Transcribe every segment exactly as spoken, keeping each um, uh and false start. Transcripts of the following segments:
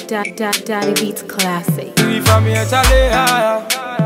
Da, da, Daddy Beats Classic. We from here to higher.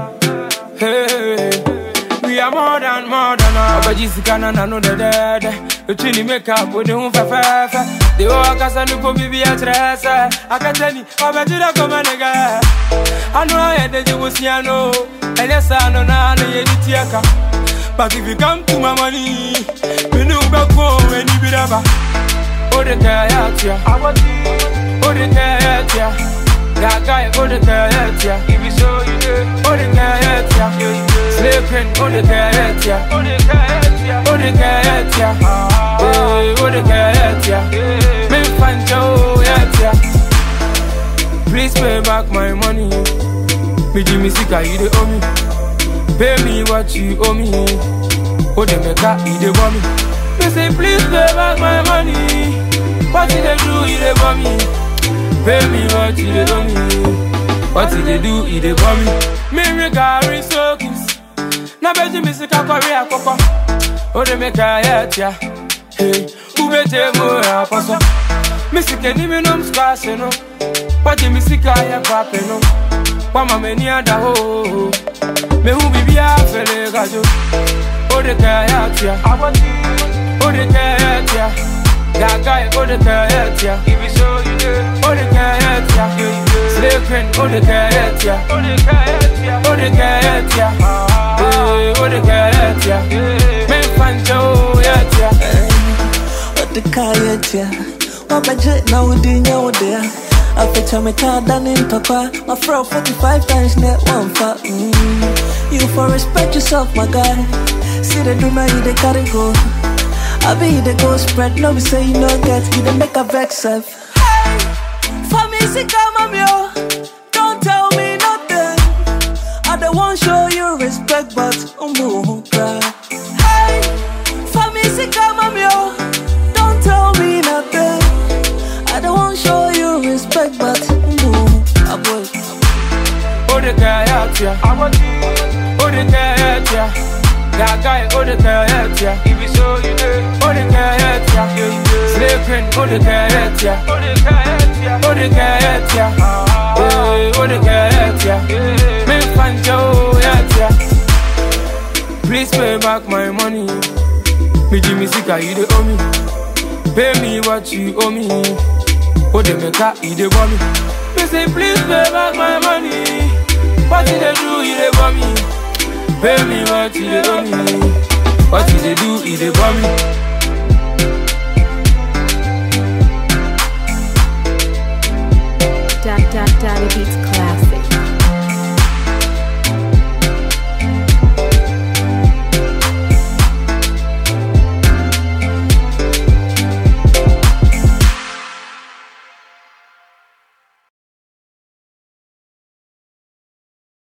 Hey, we are more than more than all. But Jesus can and I know the dead. The chili make up with the home for fair. The walk as a new baby at rest. I can tell you, I'm a good come and again. I know I had the Luciano. And yes, I know now the Editiaka. But if you come to my money, we know back home when you be ever. Oh, the guy out here. Oh, the guy out here. That guy, oh, the guy out here. If you show you do. Oh, the guy out here. Sleeping, oh, the guy out here. Oh, the guy out here. Oh, the guy out here. Oh, the guy out here. Me find Joe out here. Please pay back my money. Me Jimmy Sika, you dey owe me. Pay me what you owe me. Oh, the meka, you dey want me. Me say please pay back my money. What did they do, you dey want me. Pay me what you dey owe me. What did they do, you dey want me. Me regard soakings. Na beji me Sika Korea koko. Oh, the meka yet ya. Hey, who bete mo ya paso. Me Sika ni me nom squash no. What did me Sika ya pape no. Wama meni ada ho. Me who be bia fele gajo. Oh, the guy out here. Oh, the guy out here. That guy, oh, the guy out here. If you show you do. Oh, the guy out here. Sleeping, oh, the guy out here. Oh, the guy out here. Oh, the guy out here. Oh, the guy out here. Men fan Joe out here. Oh, the guy out here. What budget now we didn't know there. I picture me car done in papa. My fro forty-five times net one for mm. You for respect yourself, my guy. See the do now you they gotta go. I be the go spread, no be say you no get, you the make a vex self. Hey, for me sick I'm yo. Don't tell me nothing. I don't want show you respect, but um um cry. Hey, for me sick I'm yo. Don't tell me nothing. I don't want show you respect, but no, I boy. Oh, the guy out here. Oh, the guy out here. That guy, oh, the guy out here. If you show you do. Oh, the guy out here. Sleeping, oh, the guy out here. Oh, the guy out here. Oh, the guy out here. Oh, the guy out here. Me fan Joe out here. Please pay back my money. Me Jimmy Sika, you dey owe me. Pay me what you owe me. Oh, the meka, you dey want me. Me say please pay back my money. What did they do, you dey want me. Pay me what you dey owe me. What did they do, you dey want me. Da, da, Daddy Beats Classic.